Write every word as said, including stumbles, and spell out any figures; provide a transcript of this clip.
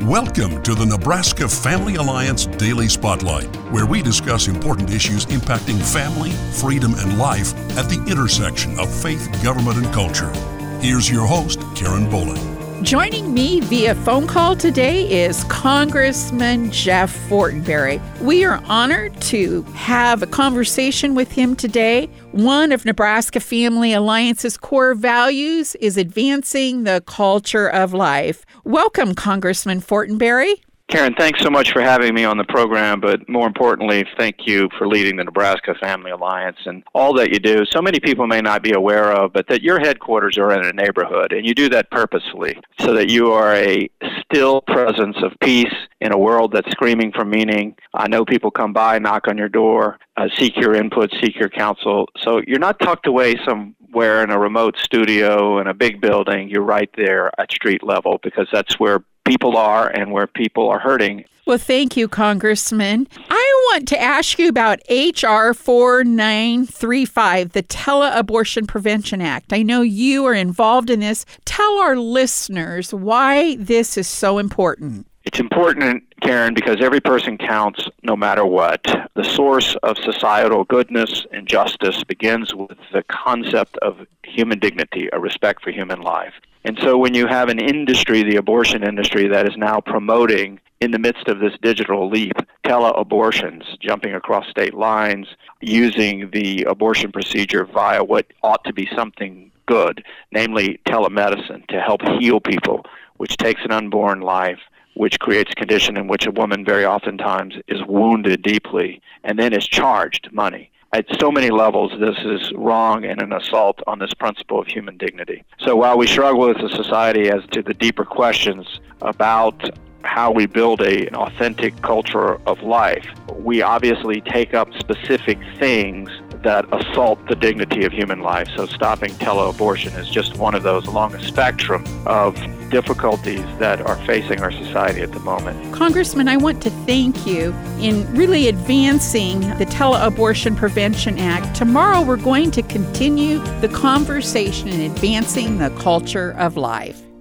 Welcome to the Nebraska Family Alliance Daily Spotlight, where we discuss important issues impacting family, freedom, and life at the intersection of faith, government, and culture. Here's your host, Karen Bowling. Joining me via phone call today is Congressman Jeff Fortenberry. We are honored to have a conversation with him today. One of Nebraska Family Alliance's core values is advancing the culture of life. Welcome, Congressman Fortenberry. Karen, thanks so much for having me on the program, but more importantly, thank you for leading the Nebraska Family Alliance and all that you do. So many people may not be aware of, but that your headquarters are in a neighborhood, and you do that purposefully so that you are a still presence of peace in a world that's screaming for meaning. I know people come by, knock on your door, uh, seek your input, seek your counsel. So you're not tucked away somewhere in a remote studio in a big building. You're right there at street level because that's where people are and where people are hurting. Well, thank you, Congressman. I want to ask you about H R forty-nine thirty-five, the Tele-Abortion Prevention Act. I know you are involved in this. Tell our listeners why this is so important. It's important, Karen, because every person counts no matter what. The source of societal goodness and justice begins with the concept of human dignity, a respect for human life. And so when you have an industry, the abortion industry, that is now promoting, in the midst of this digital leap, tele-abortions, jumping across state lines, using the abortion procedure via what ought to be something good, namely telemedicine, to help heal people, which takes an unborn life, which creates a condition in which a woman very oftentimes is wounded deeply and then is charged money. At so many levels, this is wrong and an assault on this principle of human dignity. So while we struggle as a society as to the deeper questions about how we build a, an authentic culture of life, we obviously take up specific things that assault the dignity of human life. So stopping tele-abortion is just one of those along a spectrum of difficulties that are facing our society at the moment. Congressman, I want to thank you in really advancing the Tele-Abortion Prevention Act. Tomorrow we're going to continue the conversation in advancing the culture of life.